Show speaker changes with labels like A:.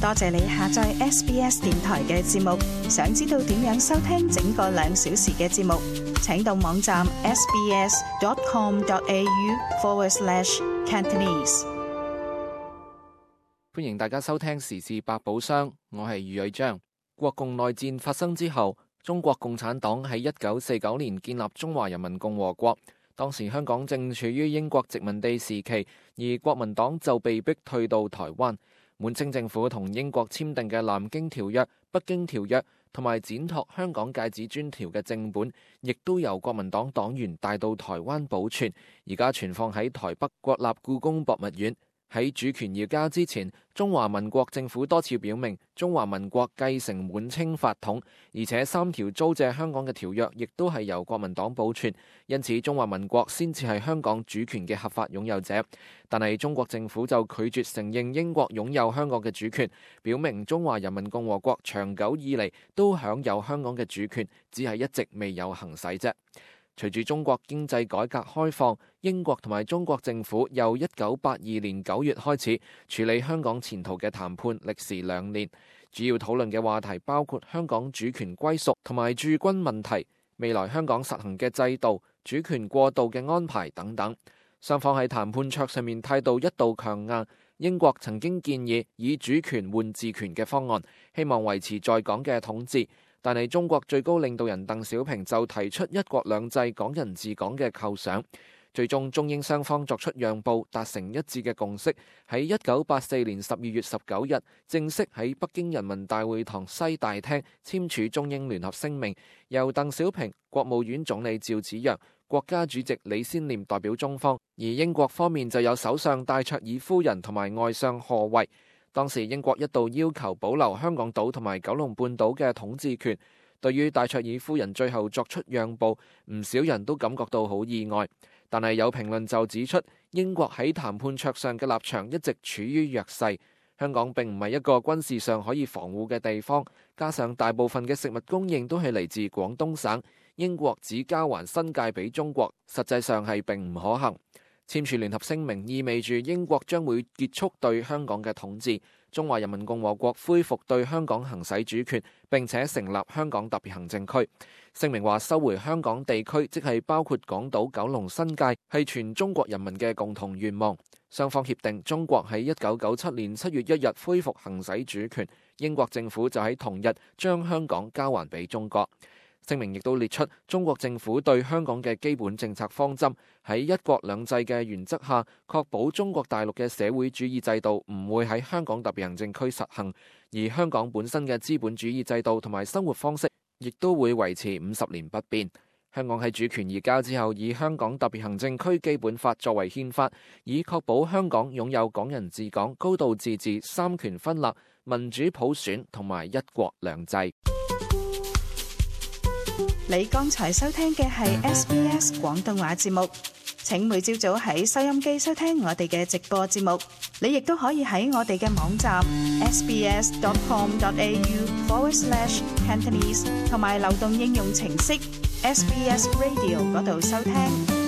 A: 多謝你下載 SBS 電台嘅節目。想知道點樣收聽整個2小時嘅節目，請到網站 sbs.com.au/Cantonese。
B: 歡迎大家收聽時事百寶箱，我係余偉章。國共內戰發生之後，中國共產黨喺1949年建立中華人民共和國。當時香港正處於英國殖民地時期，而國民黨就被逼退到台灣。滿清政府同英國簽訂嘅《南京條約》、《北京條約》同埋展拓香港界址專條嘅正本，亦都由國民黨黨員帶到台灣保存，而家存放喺台北國立故宮博物院。喺主權移交之前，中華民國政府多次表明中華民國繼承滿清法統，而且3條租借香港嘅條約亦都係由國民黨保存，因此中華民國先至係香港主權嘅合法擁有者。但係中國政府就拒絕承認英國擁有香港嘅主權，表明中華人民共和國長久以嚟都享有香港嘅主權，只係一直未有行使啫。隨住中國經濟改革開放，英國同埋中國政府由1982年9月開始處理香港前途嘅談判，歷時2年。主要討論嘅話題包括香港主權歸屬同埋駐軍問題、未來香港實行嘅制度、主權過渡嘅安排等等。雙方喺談判桌上面態度一度強硬。英國曾經建議以主權換治權嘅方案，希望維持在港嘅統治。但係中國最高領導人鄧小平就提出一國兩制、港人治港嘅構想，最終中英雙方作出讓步，達成一致嘅共識，喺1984年12月19日正式喺北京人民大會堂西大廳簽署中英聯合聲明，由鄧小平、國務院總理趙紫陽、國家主席李先念代表中方，而英國方面就有首相戴卓爾夫人同埋外相賀衛。當時英國一度要求保留香港島同埋九龍半島嘅統治權，對於戴卓爾夫人最後作出讓步，唔少人都感覺到好意外。但係有評論就指出，英國喺談判桌上嘅立場一直處於弱勢，香港並唔係一個軍事上可以防護嘅地方，加上大部分嘅食物供應都係嚟自廣東省，英國只交還新界俾中國，實際上係並唔可行。簽署聯合聲明意味住英國將會結束對香港嘅統治，中華人民共和國恢復對香港行使主權，並且成立香港特別行政區。聲明話收回香港地區，即係包括港島、九龍、新界，係全中國人民嘅共同願望。雙方協定中國喺1997年7月1日恢復行使主權，英國政府就喺同日將香港交還俾中國。聲明亦都列出中國政府對香港嘅基本政策方針，喺一國兩制嘅原則下，確保中國大陸嘅社會主義制度唔會喺香港特別行政區實行，而香港本身嘅資本主義制度同埋生活方式亦都會維持50年不變。香港喺主權移交之後，以香港特別行政區基本法作為憲法，以確保香港擁有港人治港、高度自治、三權分立、民主普選同埋一國兩制。
A: 你剛才收聽嘅係 SBS 廣東話節目，請每朝早喺收音機收聽我哋嘅直播節目。你亦都可以喺我哋嘅網站 sbs.com.au/Cantonese 同埋流動應用程式 SBS Radio 嗰度收聽。